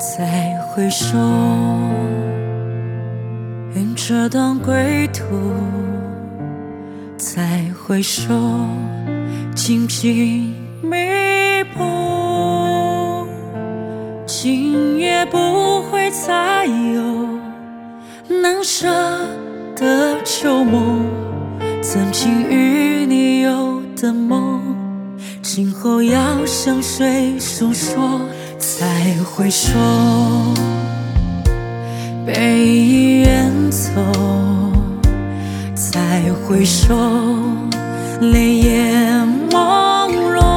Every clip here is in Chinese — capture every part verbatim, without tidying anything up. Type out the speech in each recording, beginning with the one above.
再回首，愿这段归途。再回首，荆棘密布，今夜不会再有难舍的旧梦，曾经与你有的梦，今后要向谁诉说？再回首，背已远走，再回首，泪眼朦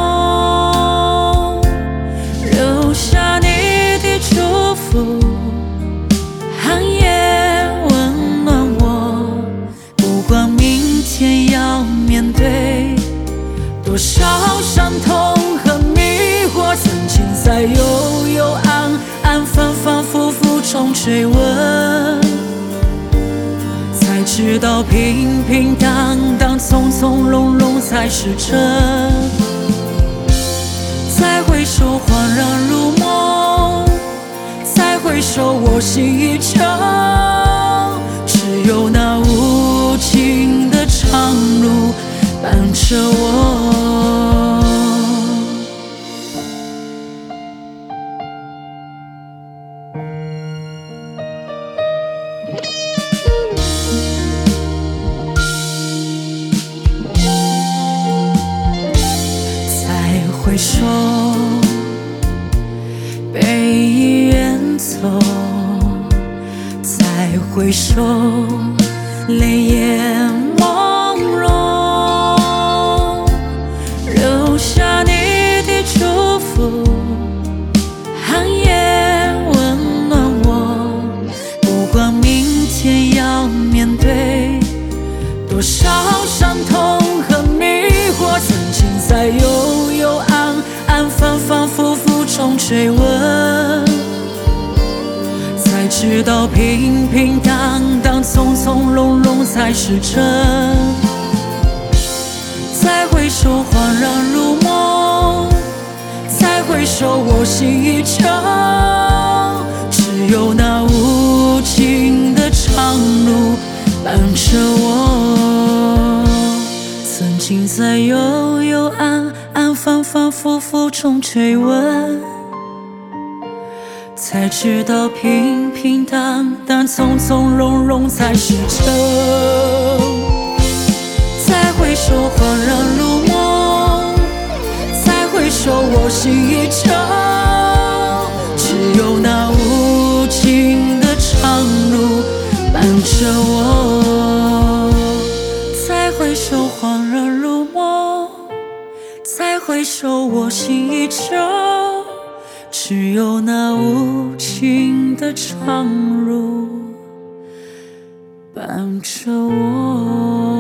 胧，留下你的祝福，寒夜温暖我。不管明天要面对多少伤痛和迷惑，曾经在幽幽暗暗反反复复中追问，才知道平平淡淡从从容容才是真。再回首恍然如梦，再回首我心依旧，只有那无尽的长路伴着我。再回首，背已远走，再回首，泪眼朦胧，留下你的祝福，寒夜温暖我。不管明天要面对多少伤痛和迷惑，曾经在幽幽暗暗反反复复中追问，才知道平平淡淡从从容容才是真。再回首恍然如梦，再回首我心依旧，只有那无尽的长路伴着我。曾经在幽幽暗暗反反复复中追问，才知道平平淡淡从从容容才是真。再回首恍然如梦，再回首我心依旧，只有那无尽的长路伴着我。再回首恍然如梦，再回首我心依旧，只有那无尽的长路伴着我。